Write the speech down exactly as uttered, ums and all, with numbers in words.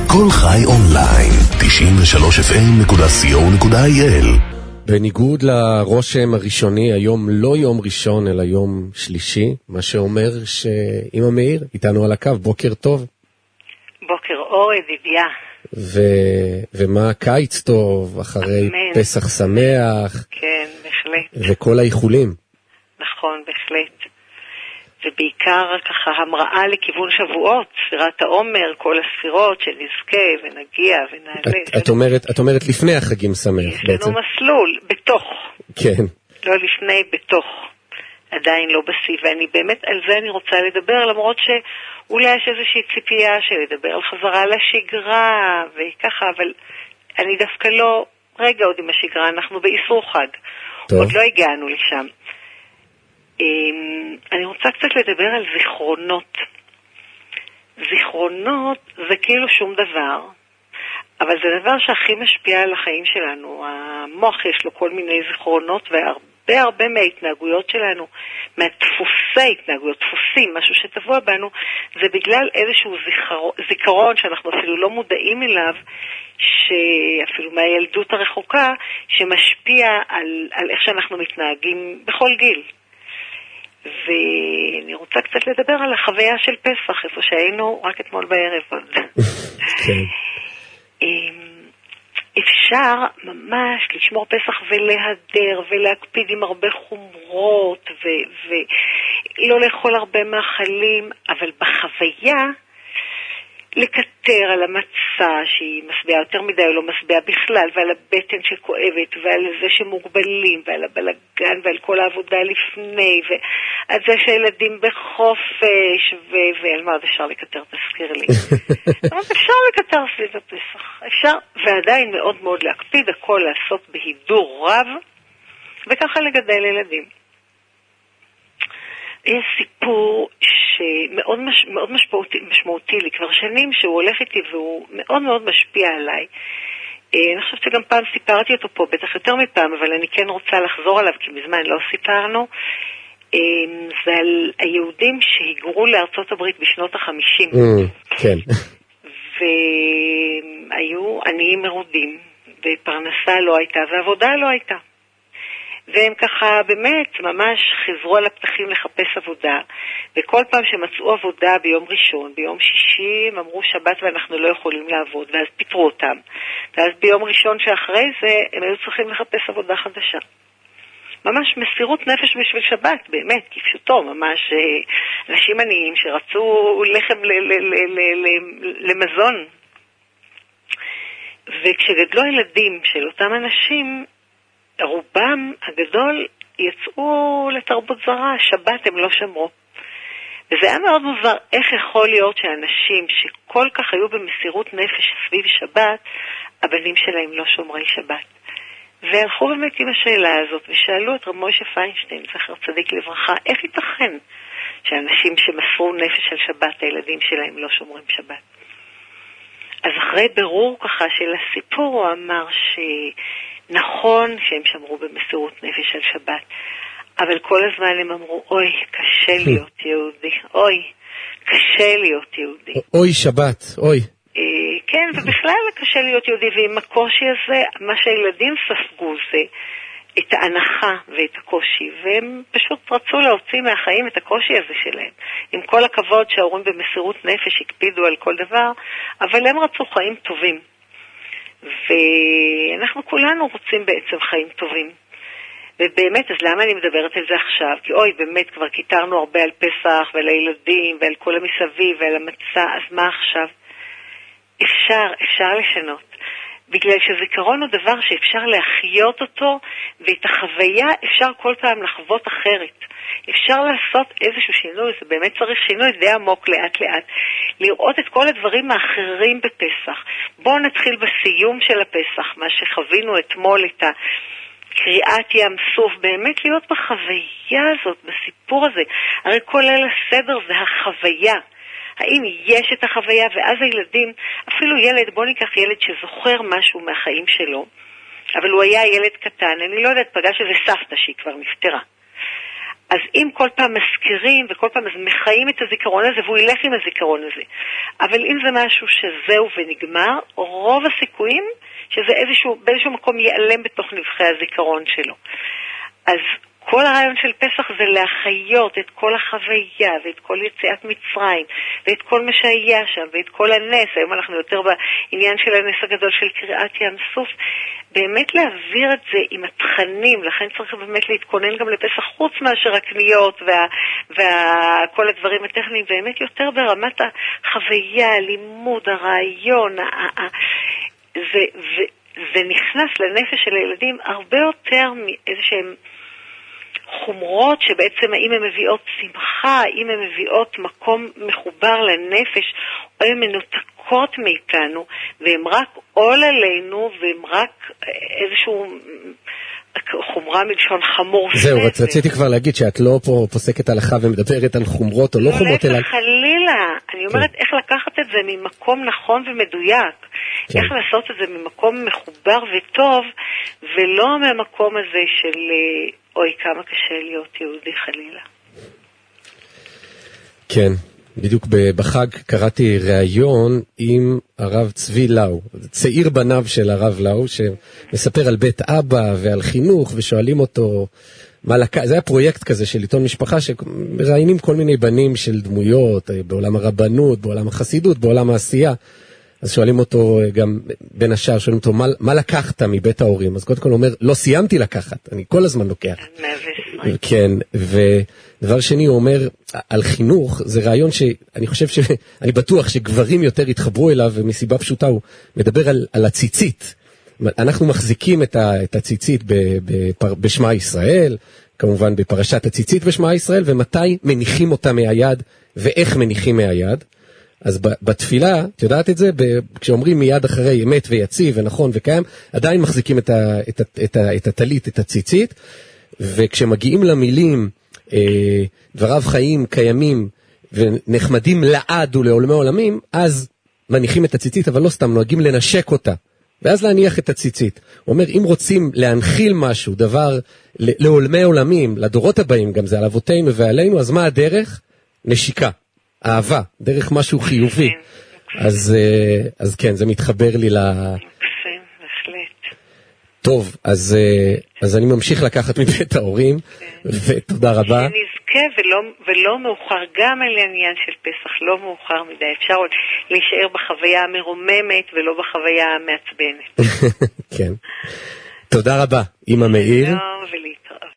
כל חי אונליין, תשעים ושלוש אף אם נקודה סי או נקודה איי אל. בניגוד לרושם הראשוני, היום לא יום ראשון אלא יום שלישי, מה שאומר שאמא מאיר איתנו על הקו. בוקר טוב. בוקר אור, ידידיה. ו... ומה קיץ טוב אחרי אמן. פסח שמח. כן, בהחלט. וכל האיחולים. נכון, בהחלט. ובעיקר ככה המראה לכיוון שבועות, ספירת העומר, כל הספירות שנזכה ונגיע ונעלה. את, את, אומרת, את אומרת לפני החגים שמח בעצם. יש לנו מסלול, בתוך. כן. לא לפני, בתוך. עדיין לא בסי, ואני באמת על זה אני רוצה לדבר, למרות שאולי יש איזושהי ציפייה של לדבר על חזרה לשגרה וככה, אבל אני דווקא לא, רגע עוד עם השגרה, אנחנו באיסור חג. טוב. עוד לא הגענו לשם. אני רוצה קצת לדבר על זיכרונות. זיכרונות זה כאילו שום דבר, אבל זה דבר שהכי משפיע על החיים שלנו. המוח יש לו כל מיני זיכרונות, והרבה הרבה מההתנהגויות שלנו, מהדפוסי התנהגויות, דפוסים, משהו שטבוע בנו, זה בגלל איזשהו זיכרון, זיכרון שאנחנו אפילו לא מודעים אליו, שאפילו מהילדות הרחוקה, שמשפיע על, על איך שאנחנו מתנהגים בכל גיל. ואני רוצה קצת לדבר על החוויה של פסח, איפה שהיינו רק אתמול בערב. כן. אפשר ממש לשמור פסח ולהדר ולהקפיד עם הרבה חומרות ולא לאכול הרבה מאכלים, אבל בחוויה לקטר על המצה שהיא משביעה יותר מדי או לא משביעה בכלל, ועל הבטן שכואבת, ועל זה שמוגבלים, ועל הבלגן, ועל כל העבודה לפני, ועל זה שהילדים בחופש, ו- ועל מה עוד אפשר לקטר, תזכיר לי. אפשר לקטר סביב הפסח, אפשר, ועדיין מאוד מאוד להקפיד, הכל לעשות בהידור רב, וככה לגדל ילדים. יש סיפור שמאוד מש, מאוד משמעותי, משמעותי לי, כבר שנים שהוא הולך איתי והוא מאוד מאוד משפיע עליי. אני חושבת שגם פעם סיפרתי אותו פה, בטח יותר מפעם, אבל אני כן רוצה לחזור עליו, כי מזמן לא סיפרנו. זה על היהודים שהיגרו לארצות הברית בשנות החמישים. Mm, כן. והיו עניים מרודים, ופרנסה לא הייתה, ועבודה לא הייתה. והם ככה באמת ממש חזרו על הפתחים לחפש עבודה, וכל פעם שמצאו עבודה ביום ראשון, ביום שישי הם אמרו שבת ואנחנו לא יכולים לעבוד, ואז פיטרו אותם. ואז ביום ראשון שאחרי זה הם היו צריכים לחפש עבודה חדשה. ממש מסירות נפש בשביל שבת, באמת, כפשוטו, ממש אנשים עניים שרצו לחם ל- ל- ל- ל- ל- למזון. וכשגדלו הילדים של אותם אנשים, רובם הגדול יצאו לתרבות זרה, שבת הם לא שמרו. וזה היה מאוד מוזר, איך יכול להיות שאנשים שכל כך היו במסירות נפש סביב שבת, הבנים שלהם לא שומרי שבת. והלכו באמת עם השאלה הזאת, ושאלו את רב משה פיינשטיין, זכר צדיק לברכה, איך ייתכן שאנשים שמסרו נפש על שבת, הילדים שלהם לא שומרים שבת. אז אחרי ברור ככה של הסיפור, הוא אמר ש... נכון שהם שמרו במסירות נפש על שבת, אבל כל הזמן הם אמרו, אוי, קשה להיות יהודי, אוי, קשה להיות יהודי. אוי שבת, אוי. כן, ובכלל קשה להיות יהודי, ועם הקושי הזה, מה שהילדים ספגו זה את ההנחה ואת הקושי, והם פשוט רצו להוציא מהחיים את הקושי הזה שלהם. עם כל הכבוד שההורים במסירות נפש הקפידו על כל דבר, אבל הם רצו חיים טובים. ואנחנו כולנו רוצים בעצם חיים טובים. ובאמת, אז למה אני מדברת על זה עכשיו? כי אוי, באמת כבר קיטרנו הרבה על פסח ועל הילדים ועל כל המסביב ועל המצע, אז מה עכשיו? אפשר, אפשר לשנות. בגלל שזיכרון הוא דבר שאפשר להחיות אותו, ואת החוויה אפשר כל פעם לחוות אחרת. אפשר לעשות איזשהו שינוי, זה באמת צריך שינוי די עמוק לאט לאט. לראות את כל הדברים האחרים בפסח. בואו נתחיל בסיום של הפסח, מה שחווינו אתמול, את קריאת ים סוף, באמת להיות בחוויה הזאת, בסיפור הזה. הרי כל ליל הסדר זה החוויה. האם יש את החוויה, ואז הילדים, אפילו ילד, בוא ניקח ילד שזוכר משהו מהחיים שלו, אבל הוא היה ילד קטן, אני לא יודעת, פגש איזה סבתא שהיא כבר נפטרה. אז אם כל פעם מזכירים וכל פעם מחיים את הזיכרון הזה, והוא ילך עם הזיכרון הזה. אבל אם זה משהו שזהו ונגמר, רוב הסיכויים שזה איזשהו, באיזשהו מקום ייעלם בתוך נבחי הזיכרון שלו. אז כל הרעיון של פסח זה להחיות את כל החוויה ואת כל יציאת מצרים ואת כל מה שהיה שם ואת כל הנס. היום אנחנו יותר בעניין של הנס הגדול של קריאת ים סוף. באמת להעביר את זה עם התכנים, לכן צריך באמת להתכונן גם לפסח חוץ מאשר הקניות וה, וכל הדברים הטכניים, באמת יותר ברמת החוויה, הלימוד, הרעיון, ה, ה, זה, ו, זה נכנס לנפש של הילדים הרבה יותר מאיזה שהם חומרות שבעצם האם הן מביאות שמחה, האם הן מביאות מקום מחובר לנפש, או הן מנותקות מאיתנו, והן רק עול עלינו, והן רק איזשהו חומרה מלשון חמור. זהו, רציתי כבר להגיד שאת לא פה פוסקת הלכה ומדברת על חומרות או לא חומרות, אלא... חלילה, אני אומרת איך לקחת את זה ממקום נכון ומדויק, איך לעשות את זה ממקום מחובר וטוב, ולא מהמקום הזה של אוי כמה קשה להיות יהודי חלילה. כן, בדיוק בחג קראתי ראיון עם הרב צבי לאו, צעיר בניו של הרב לאו, שמספר על בית אבא ועל חינוך, ושואלים אותו מה לקח, זה היה פרויקט כזה של עיתון משפחה, שמראיינים כל מיני בנים של דמויות, בעולם הרבנות, בעולם החסידות, בעולם העשייה, אז שואלים אותו גם בין השאר, שואלים אותו, מה, מה לקחת מבית ההורים? אז קודם כל הוא אומר, לא סיימתי לקחת, אני כל הזמן לוקח. כן, ודבר שני הוא אומר, על חינוך, זה רעיון שאני חושב ש... אני בטוח שגברים יותר התחברו אליו, ומסיבה פשוטה הוא מדבר על, על הציצית. אנחנו מחזיקים את, ה, את הציצית ב, בפר, בשמה ישראל, כמובן בפרשת הציצית בשמה ישראל, ומתי מניחים אותה מהיד, ואיך מניחים מהיד. אז בתפילה, את יודעת את זה, כשאומרים מיד אחרי אמת ויציב ונכון וקיים, עדיין מחזיקים את, ה, את, ה, את, ה, את התלית, את הציצית, וכשמגיעים למילים, אה, דבריו חיים, קיימים, ונחמדים לעד ולעולמי עולמים, אז מניחים את הציצית, אבל לא סתם, נוהגים לנשק אותה, ואז להניח את הציצית. הוא אומר, אם רוצים להנחיל משהו, דבר לעולמי עולמים, לדורות הבאים, גם זה על אבותינו ועלינו, אז מה הדרך? נשיקה. אהבה, דרך משהו חיובי. אז, אז כן, זה מתחבר לי ל... מקסים, בהחלט. טוב, אז, אז אני ממשיך לקחת מבית ההורים, ותודה רבה. שנזכה ולא, ולא מאוחר, גם על העניין של פסח, לא מאוחר מדי. אפשר עוד להישאר בחוויה המרוממת ולא בחוויה המעצבנת. כן. תודה רבה, אמא מאיר. שלום ולהתראות.